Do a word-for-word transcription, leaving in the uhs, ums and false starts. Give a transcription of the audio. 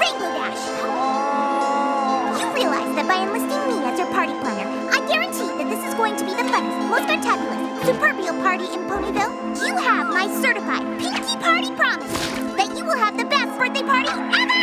Rainbow Dash! You realize that by enlisting me as your party planner, I guarantee that this is going to be the funnest, most fantabulous, superbial party in Ponyville. You have my certified Pinky Party promise that you will have the best birthday party ever!